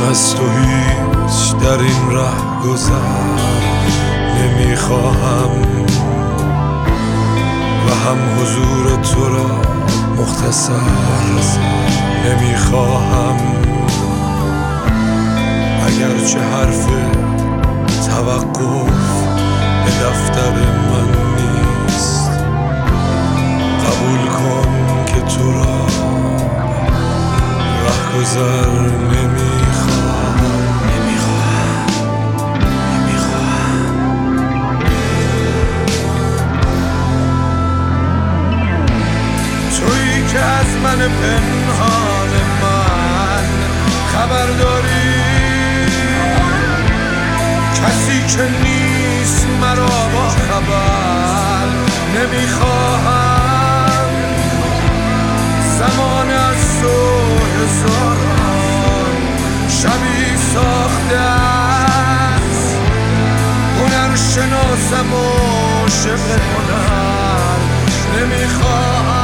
از تو هیچ در این ره گذر نمیخواهم و هم حضور تو را مختصر نمیخواهم. اگرچه حرف توقف به دفتر من نیست، قبول کن که تو را رهگذر نمیخواهم. تویی که از من پنهان من خبر داری، کسی که نیست مرا با خبر نمیخواهم. زمان از تو هزاران شبی ساخته است، هنر شناسم و عاشق هنر نمیخواهم.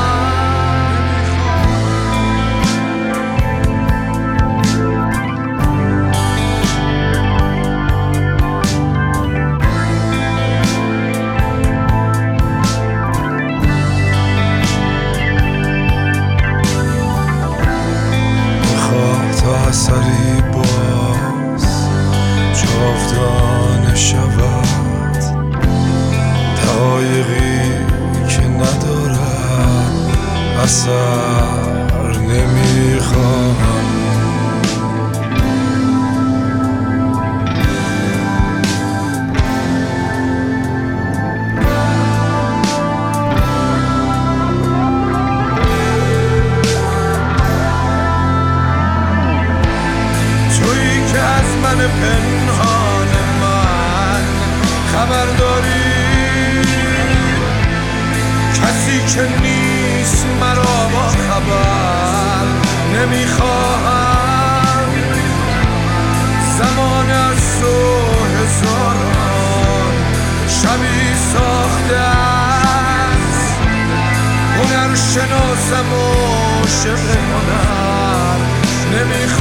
اثری باز جاودانه شود، دقایقی که ندارد اثر نمیخواهم. پنهان من خبر داری، کسی که نیست مرا با خبر نمیخواهم. زمان از تو هزاران شبی ساخته است، هنر شناسم و عاشق هنر نمیخواهم.